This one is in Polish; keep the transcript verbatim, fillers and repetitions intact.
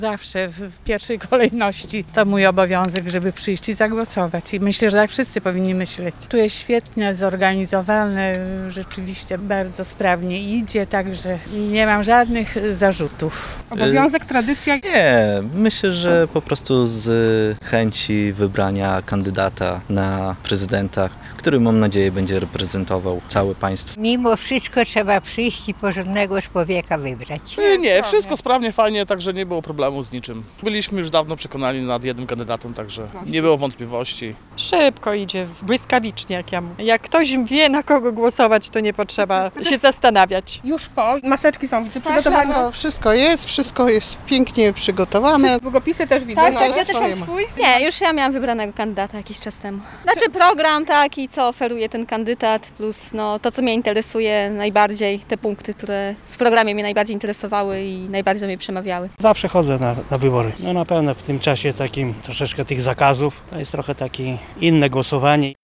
Zawsze w, w pierwszej kolejności to mój obowiązek, żeby przyjść i zagłosować. I myślę, że tak wszyscy powinni myśleć. Tu jest świetnie zorganizowane, rzeczywiście bardzo sprawnie idzie, także nie mam żadnych zarzutów. Obowiązek, tradycja? Nie, myślę, że po prostu z chęci wybrania kandydata na prezydenta, który mam nadzieję będzie reprezentował całe państwo. Mimo wszystko trzeba przyjść i porządnego człowieka wybrać. Nie, nie, wszystko sprawnie, fajnie, także nie było problemu z niczym. Byliśmy już dawno przekonani nad jednym kandydatem, także nie było wątpliwości. Szybko idzie, błyskawicznie jak ja mówię. Jak ktoś wie, na kogo głosować, to nie potrzeba się zastanawiać. Już po. Maseczki są widzę, przygotowane. Wszystko, wszystko jest, wszystko jest pięknie przygotowane. Długopisy też widzę. Tak, no, tak, ale- ja też mam swój. Nie, już ja miałam wybranego kandydata jakiś czas temu. Znaczy program taki, co oferuje ten kandydat, plus no, to, co mnie interesuje najbardziej, te punkty, które w programie mnie najbardziej interesowały i najbardziej do mnie przemawiały. Zawsze chodzę na, na wybory. No na pewno w tym czasie takim troszeczkę tych zakazów, to jest trochę takie inne głosowanie.